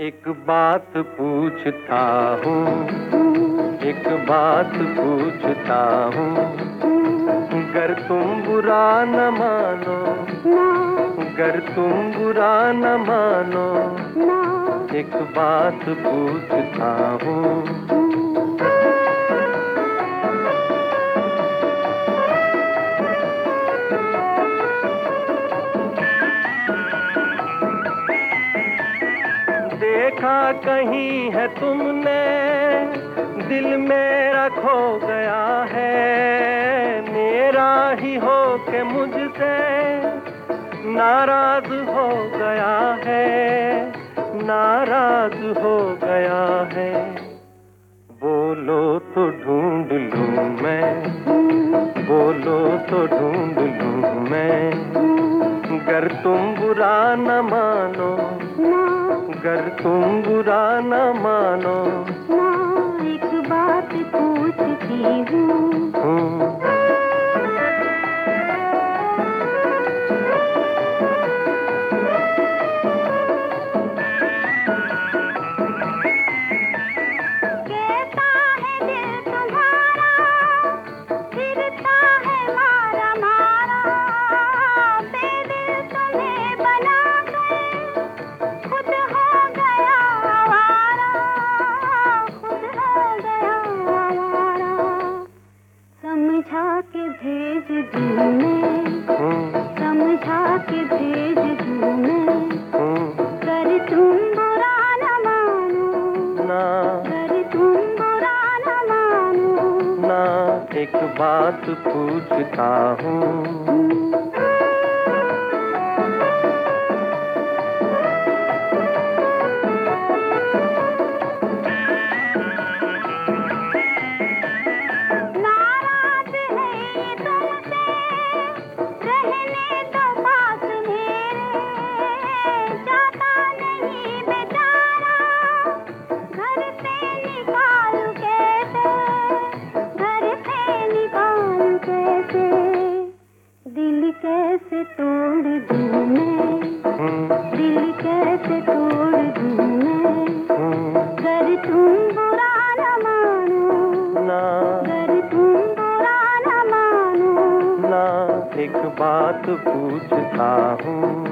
एक बात पूछता हूँ, एक बात पूछता हूँ, गर तुम बुरा न मानो, गर तुम बुरा न मानो, एक बात पूछता हूँ। देखा कहीं है तुमने, दिल मेरा खो गया है, मेरा ही हो के मुझसे नाराज हो गया है, नाराज हो गया है। बोलो तो ढूंढ लूं मैं, बोलो तो ढूंढ लूं मैं, गर तुम बुरा न मानो, गर तुम बुरा न मानो, एक बात पूछती हूँ। कैसा है दिल तुम्हारा, फिरता है मारा मारा, बेदिल तुम्हें बना कर खुद हो गया आवारा, खुद हो गया आवारा। समझा के भेज दूँ मैं, समझा के भेज दूँ मैं, कर तुम बुरा न मानो, कर तुम बुरा न मानो, ना एक बात पूछता हूँ। नाराज है ये तुमसे, रहने दो पास मेरे, जाता नहीं बेचारा, घर से निकालूं कैसे, घर से निकालूं कैसे, दिल कैसे तोड़ दूँ मैं, दिल कैसे तोड़ दूँ मैं, गर तुम बुरा न मानो, गर तुम बुरा न मानो, ना एक बात पूछता हूँ।